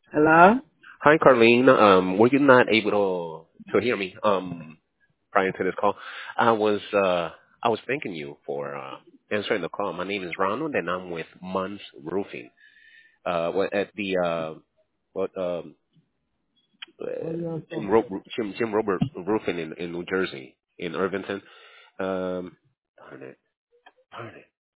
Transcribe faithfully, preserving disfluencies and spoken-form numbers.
Hello? Hi, Carlene. Um, were you not able to to hear me um prior to this call? I was uh I was thanking you for uh answering the call. My name is Ronald, and I'm with Munns Roofing. Uh, what at the uh what um uh, What are y'all Jim talking Ro- about? Jim Jim Robert Roofing in in New Jersey in Irvington. Um, darn it, darn it.